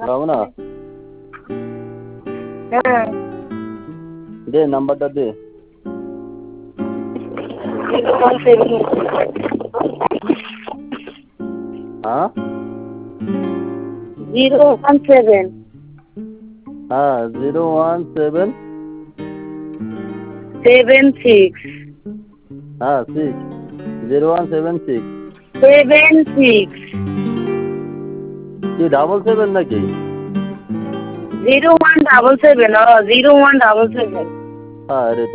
হবে না? হ্যাঁ। দে নাম্বারটা দে। 017 হ্যাঁ 017 হ্যাঁ 017 76 হ্যাঁ 0176 76 কি 77 নাকি? 0177 0177 আরে